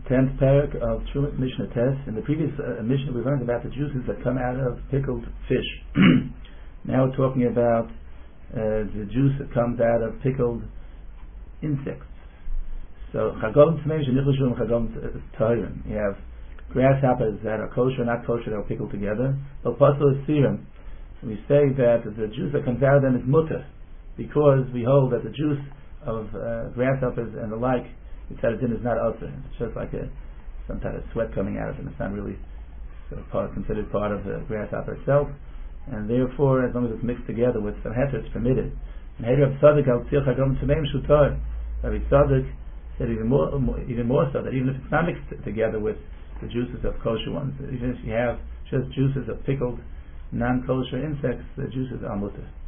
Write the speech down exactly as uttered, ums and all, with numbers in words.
tenth parak of Truma Mishnah Test. In the previous uh, Mishnah, we learned about the juices that come out of pickled fish. Now we're talking about uh, the juice that comes out of pickled insects. So chagom tmeim shenichlushu and chagom tahrim. You have grasshoppers that are kosher, not kosher, that are pickled together. But pasal is serum. So we say that the juice that comes out of them is mutter, because we hold that the juice of uh, grasshoppers and the like, Yitzhak is not usher. It's just like a, some type of sweat coming out of them. It's not really sort of part, considered part of the grasshopper itself, and therefore, as long as it's mixed together with some heter, it's permitted. And Heder of Tzaddik al Tzir Chagam Tmeim Shutar. Rabbi Tzaddik said even more, even more so, that even if it's not mixed together with the juices of kosher ones, even if you have just juices of pickled non-kosher insects, the juices are mutter.